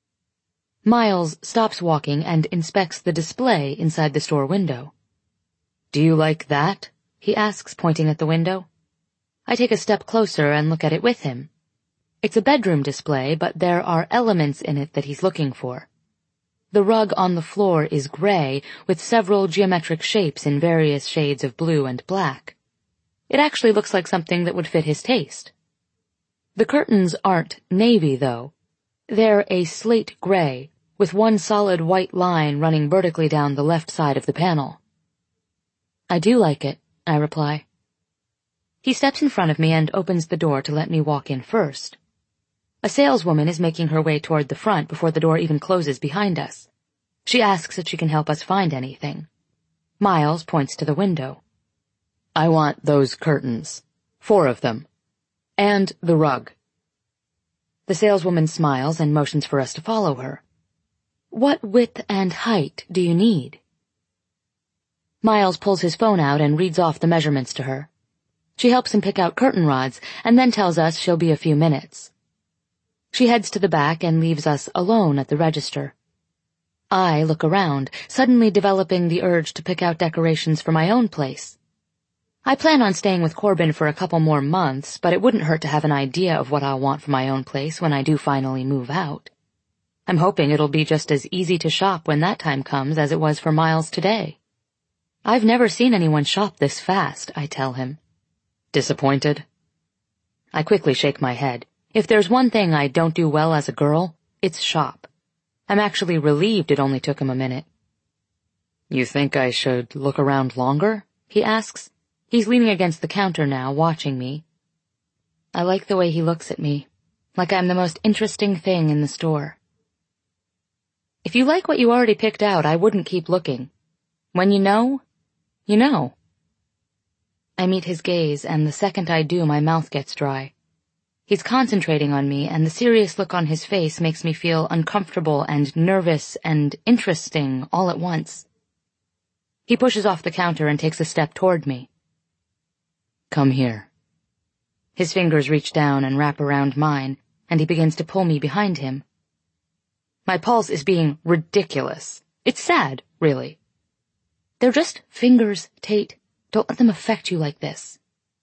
Miles stops walking and inspects the display inside the store window. Do you like that? He asks, pointing at the window. I take a step closer and look at it with him. It's a bedroom display, but there are elements in it that he's looking for. The rug on the floor is gray, with several geometric shapes in various shades of blue and black. It actually looks like something that would fit his taste. The curtains aren't navy, though. They're a slate gray, with one solid white line running vertically down the left side of the panel. I do like it, I reply. He steps in front of me and opens the door to let me walk in first. A saleswoman is making her way toward the front before the door even closes behind us. She asks if she can help us find anything. Miles points to the window. I want those curtains. Four of them. And the rug. The saleswoman smiles and motions for us to follow her. What width and height do you need? Miles pulls his phone out and reads off the measurements to her. She helps him pick out curtain rods and then tells us she'll be a few minutes. She heads to the back and leaves us alone at the register. I look around, suddenly developing the urge to pick out decorations for my own place. I plan on staying with Corbin for a couple more months, but it wouldn't hurt to have an idea of what I'll want for my own place when I do finally move out. I'm hoping it'll be just as easy to shop when that time comes as it was for Miles today. I've never seen anyone shop this fast, I tell him. Disappointed? I quickly shake my head. If there's one thing I don't do well as a girl, it's shop. I'm actually relieved it only took him a minute. You think I should look around longer? He asks. He's leaning against the counter now, watching me. I like the way he looks at me, like I'm the most interesting thing in the store. If you like what you already picked out, I wouldn't keep looking. When you know, you know. I meet his gaze, and the second I do, my mouth gets dry. He's concentrating on me, and the serious look on his face makes me feel uncomfortable and nervous and interesting all at once. He pushes off the counter and takes a step toward me. Come here. His fingers reach down and wrap around mine, and he begins to pull me behind him. My pulse is being ridiculous. It's sad, really. They're just fingers, Tate. Don't let them affect you like this.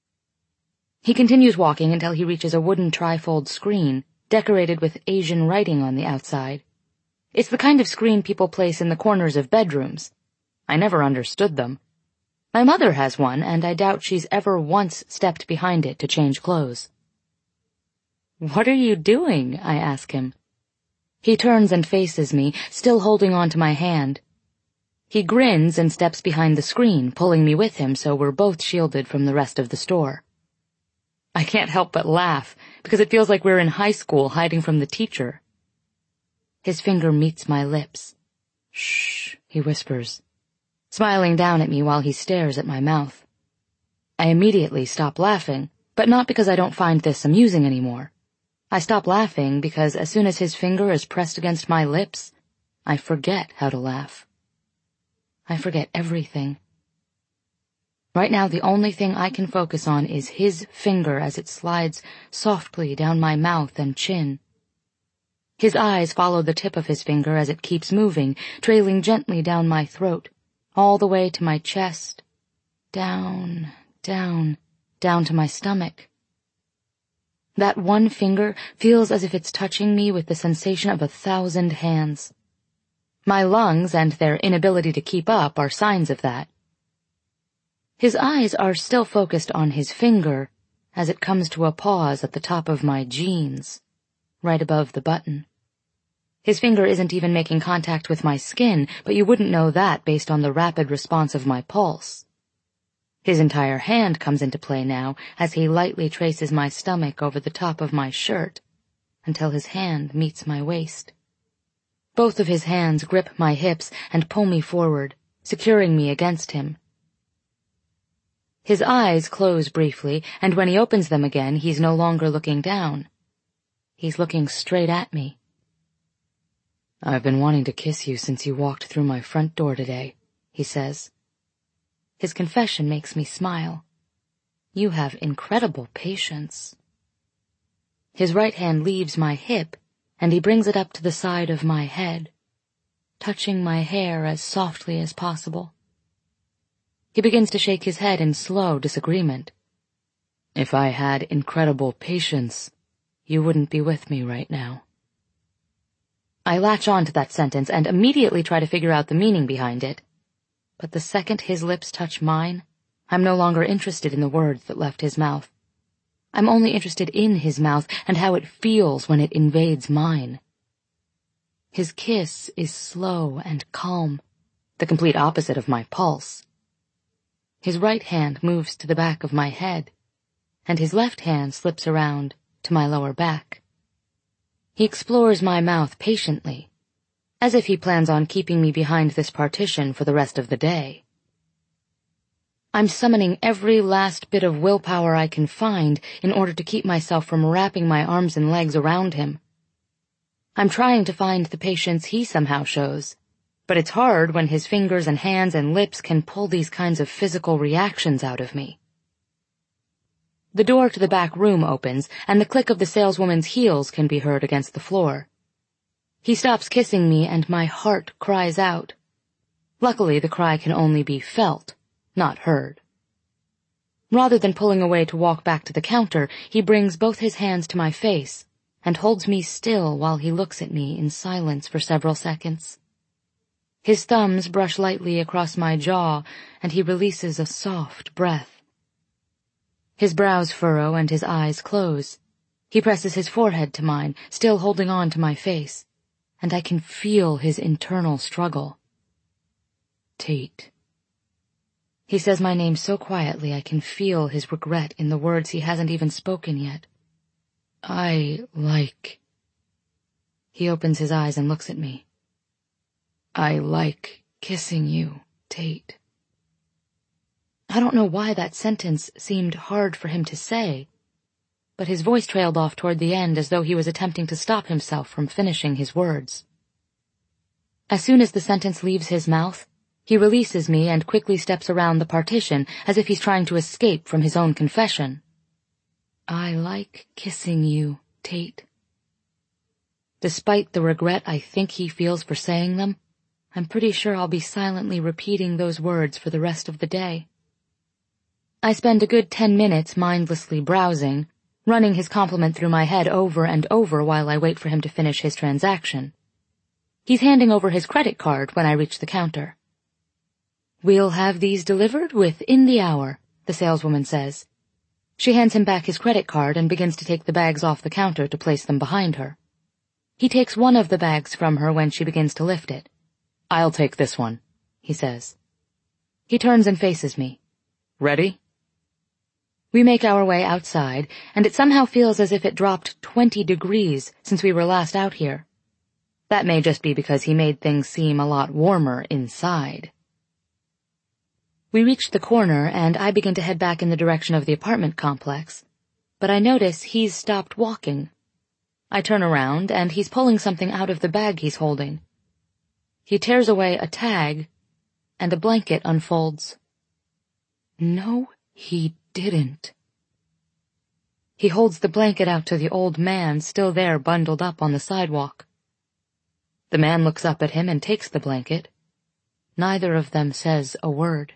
He continues walking until he reaches a wooden trifold screen, decorated with Asian writing on the outside. It's the kind of screen people place in the corners of bedrooms. I never understood them. My mother has one, and I doubt she's ever once stepped behind it to change clothes. What are you doing? I ask him. He turns and faces me, still holding on to my hand. He grins and steps behind the screen, pulling me with him so we're both shielded from the rest of the store. I can't help but laugh, because it feels like we're in high school hiding from the teacher. His finger meets my lips. Shh, he whispers, smiling down at me while he stares at my mouth. I immediately stop laughing, but not because I don't find this amusing anymore. I stop laughing because as soon as his finger is pressed against my lips, I forget how to laugh. I forget everything. Right now, the only thing I can focus on is his finger as it slides softly down my mouth and chin. His eyes follow the tip of his finger as it keeps moving, trailing gently down my throat, all the way to my chest, down, down, down to my stomach. That one finger feels as if it's touching me with the sensation of a thousand hands. My lungs and their inability to keep up are signs of that. His eyes are still focused on his finger as it comes to a pause at the top of my jeans, right above the button. His finger isn't even making contact with my skin, but you wouldn't know that based on the rapid response of my pulse. His entire hand comes into play now as he lightly traces my stomach over the top of my shirt until his hand meets my waist. Both of his hands grip my hips and pull me forward, securing me against him. His eyes close briefly, and when he opens them again, he's no longer looking down. He's looking straight at me. I've been wanting to kiss you since you walked through my front door today, he says. His confession makes me smile. You have incredible patience. His right hand leaves my hip, and he brings it up to the side of my head, touching my hair as softly as possible. He begins to shake his head in slow disagreement. If I had incredible patience, you wouldn't be with me right now. I latch on to that sentence and immediately try to figure out the meaning behind it. But the second his lips touch mine, I'm no longer interested in the words that left his mouth. I'm only interested in his mouth and how it feels when it invades mine. His kiss is slow and calm, the complete opposite of my pulse. His right hand moves to the back of my head, and his left hand slips around to my lower back. He explores my mouth patiently, as if he plans on keeping me behind this partition for the rest of the day. I'm summoning every last bit of willpower I can find in order to keep myself from wrapping my arms and legs around him. I'm trying to find the patience he somehow shows, but it's hard when his fingers and hands and lips can pull these kinds of physical reactions out of me. The door to the back room opens, and the click of the saleswoman's heels can be heard against the floor. He stops kissing me, and my heart cries out. Luckily, the cry can only be felt, not heard. Rather than pulling away to walk back to the counter, he brings both his hands to my face and holds me still while he looks at me in silence for several seconds. His thumbs brush lightly across my jaw, and he releases a soft breath. His brows furrow and his eyes close. He presses his forehead to mine, still holding on to my face, and I can feel his internal struggle. Tate. He says my name so quietly I can feel his regret in the words he hasn't even spoken yet. I like... He opens his eyes and looks at me. I like kissing you, Tate. I don't know why that sentence seemed hard for him to say, but his voice trailed off toward the end as though he was attempting to stop himself from finishing his words. As soon as the sentence leaves his mouth, he releases me and quickly steps around the partition as if he's trying to escape from his own confession. I like kissing you, Tate. Despite the regret I think he feels for saying them, I'm pretty sure I'll be silently repeating those words for the rest of the day. I spend a good ten minutes mindlessly browsing, running his compliment through my head over and over while I wait for him to finish his transaction. He's handing over his credit card when I reach the counter. We'll have these delivered within the hour, the saleswoman says. She hands him back his credit card and begins to take the bags off the counter to place them behind her. He takes one of the bags from her when she begins to lift it. I'll take this one, he says. He turns and faces me. Ready? We make our way outside, and it somehow feels as if it dropped twenty degrees since we were last out here. That may just be because he made things seem a lot warmer inside. We reach the corner, and I begin to head back in the direction of the apartment complex, but I notice he's stopped walking. I turn around, and he's pulling something out of the bag he's holding. He tears away a tag, and a blanket unfolds. No, he didn't. He holds the blanket out to the old man still there bundled up on the sidewalk. The man looks up at him and takes the blanket. Neither of them says a word.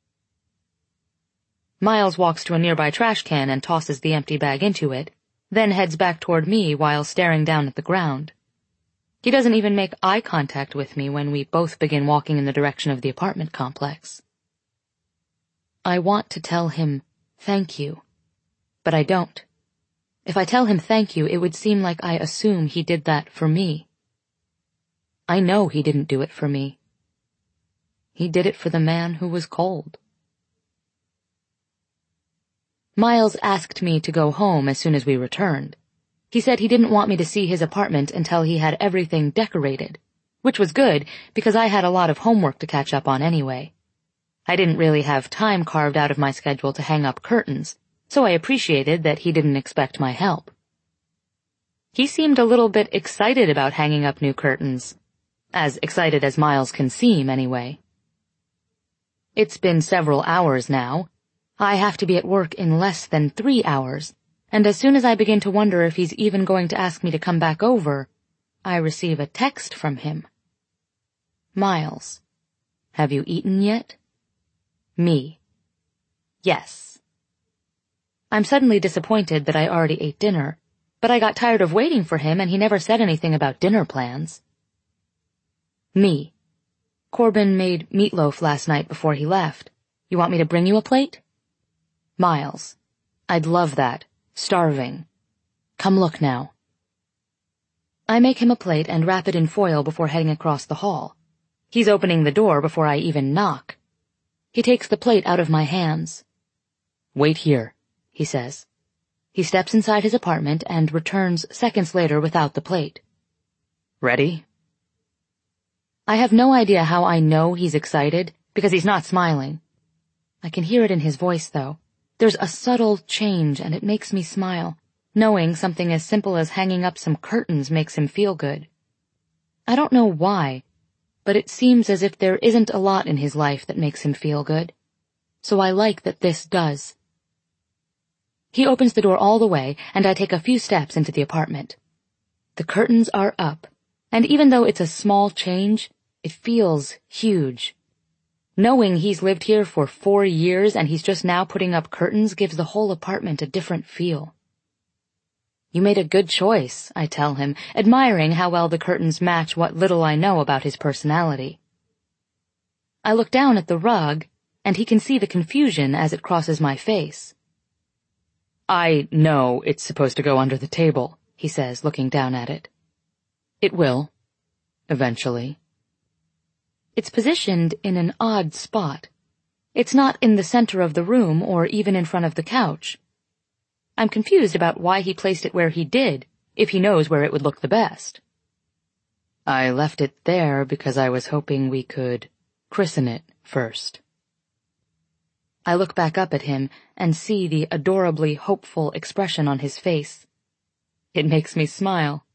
Miles walks to a nearby trash can and tosses the empty bag into it, then heads back toward me while staring down at the ground. He doesn't even make eye contact with me when we both begin walking in the direction of the apartment complex. I want to tell him thank you, but I don't. If I tell him thank you, it would seem like I assume he did that for me. I know he didn't do it for me. He did it for the man who was cold. Miles asked me to go home as soon as we returned. He said he didn't want me to see his apartment until he had everything decorated, which was good because I had a lot of homework to catch up on anyway. I didn't really have time carved out of my schedule to hang up curtains, so I appreciated that he didn't expect my help. He seemed a little bit excited about hanging up new curtains. As excited as Miles can seem, anyway. It's been several hours now. I have to be at work in less than three hours, and as soon as I begin to wonder if he's even going to ask me to come back over, I receive a text from him. Miles, have you eaten yet? Me. Yes. I'm suddenly disappointed that I already ate dinner, but I got tired of waiting for him and he never said anything about dinner plans. Me. Corbin made meatloaf last night before he left. You want me to bring you a plate? Miles. I'd love that. Starving. Come look now. I make him a plate and wrap it in foil before heading across the hall. He's opening the door before I even knock. He takes the plate out of my hands. Wait here, he says. He steps inside his apartment and returns seconds later without the plate. Ready? I have no idea how I know he's excited, because he's not smiling. I can hear it in his voice, though. There's a subtle change, and it makes me smile, knowing something as simple as hanging up some curtains makes him feel good. I don't know why, but it seems as if there isn't a lot in his life that makes him feel good. So I like that this does. He opens the door all the way, and I take a few steps into the apartment. The curtains are up, and even though it's a small change, it feels huge. Knowing he's lived here for four years and he's just now putting up curtains gives the whole apartment a different feel. You made a good choice, I tell him, admiring how well the curtains match what little I know about his personality. I look down at the rug, and he can see the confusion as it crosses my face. I know it's supposed to go under the table, he says, looking down at it. It will. Eventually. It's positioned in an odd spot. It's not in the center of the room or even in front of the couch. I'm confused about why he placed it where he did, if he knows where it would look the best. I left it there because I was hoping we could christen it first. I look back up at him and see the adorably hopeful expression on his face. It makes me smile.